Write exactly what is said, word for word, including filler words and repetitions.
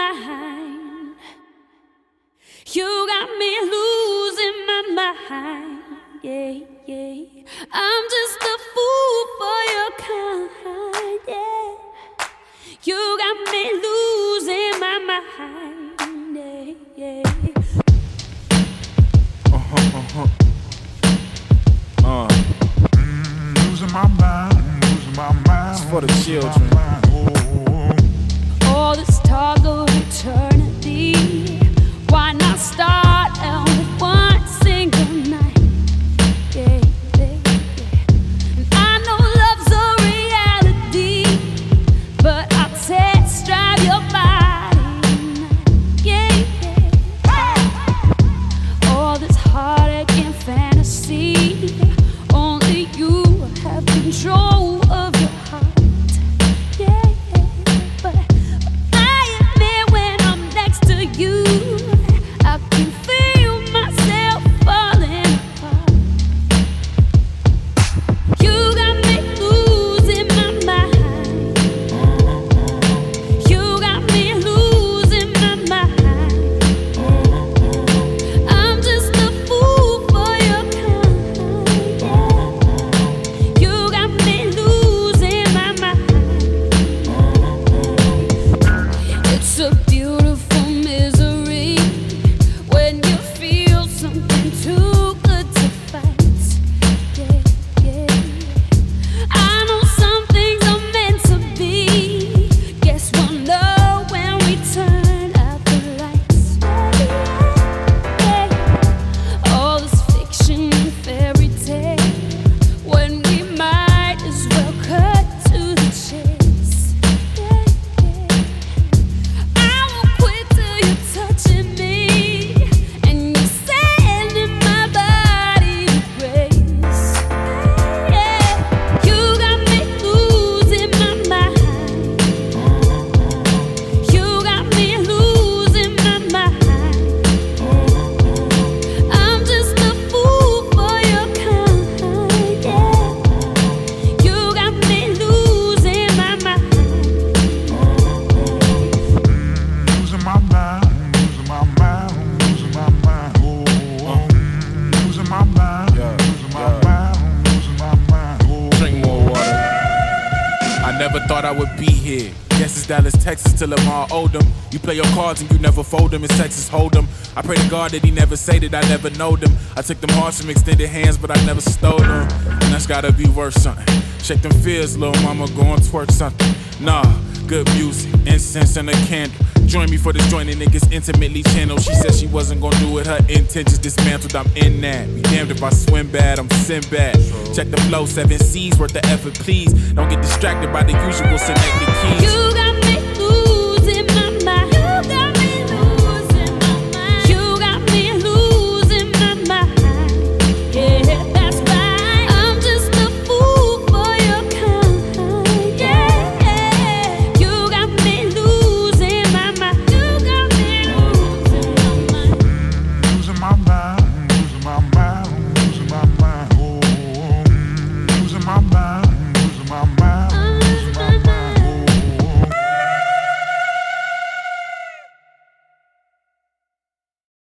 mind. You got me losing my mind. Yeah, yeah. I'm just a fool for your kind. Yeah. You got me losing my mind. Yeah, yeah. Uh-huh, uh-huh. Uh. Mm, losing my mind, losing my mind. It's for the children. All this talk of eternity, why not start out with one single night? Yeah, yeah, yeah. And I know love's a reality, but I'll test drive your body tonight. Yeah, yeah. All this heartache and fantasy, only you have control of your heart. You, I can feel myself falling apart. You got me losing my mind. You got me losing my mind. I'm just a fool for your kind. You got me losing my mind. It's a beautiful Dallas, Texas, till I'm all older. You play your cards and you never fold them. It's Texas Hold'em. I pray to God that he never say that I never know them. I took them hearts from extended hands, but I never stole them. And that's gotta be worth something. Shake them fears, little mama, go and twerk something. Nah, good music, incense and a candle. Join me for this joint and niggas intimately channeled. She said she wasn't gonna do it, her intentions dismantled. I'm in that. Be damned if I swim bad, I'm Sinbad. Check the flow, seven C's worth of effort, please. Don't get distracted by the usual selected keys. You got me